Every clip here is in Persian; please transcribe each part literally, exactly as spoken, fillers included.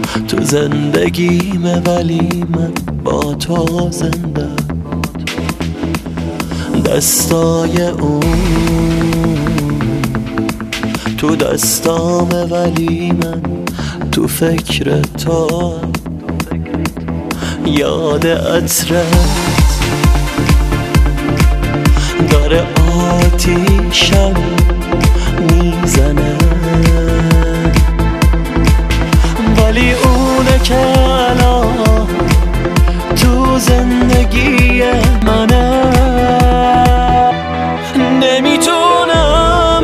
تو زندگیمه ولی من با تو زنده. دستای اون تو دستامه ولی من تو فکر تو. یاد عطرت داره آتیشم میزنه، ولی اونه که الان تو زندگی منه. نمیتونم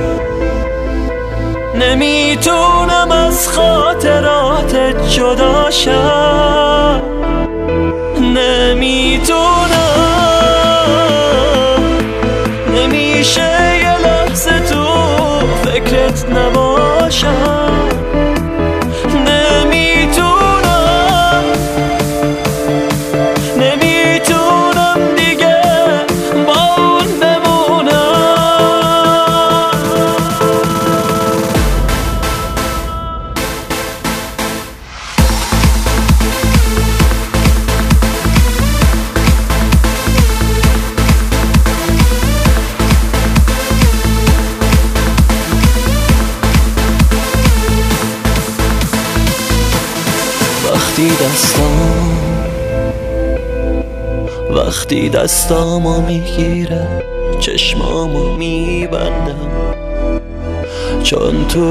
نمیتونم از خاطرات جدا شم. نمیتونم نمیشه یه لحظه تو فکرت نباشم. نمیتونم نمیتونم دیگه با اون بمونم. وقتی دستام وقتی دستامو میگیره چشمامو میبندم، چون تو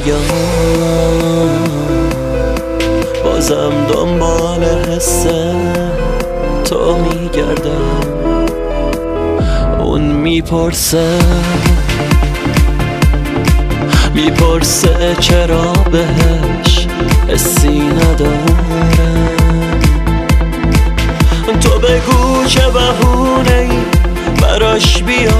رایام بازم دنبال حس تو میگردم. اون میپرسه میپرسه چرا بهش حسی نداره. تو بگو چه بهونه‌ای براش بیارم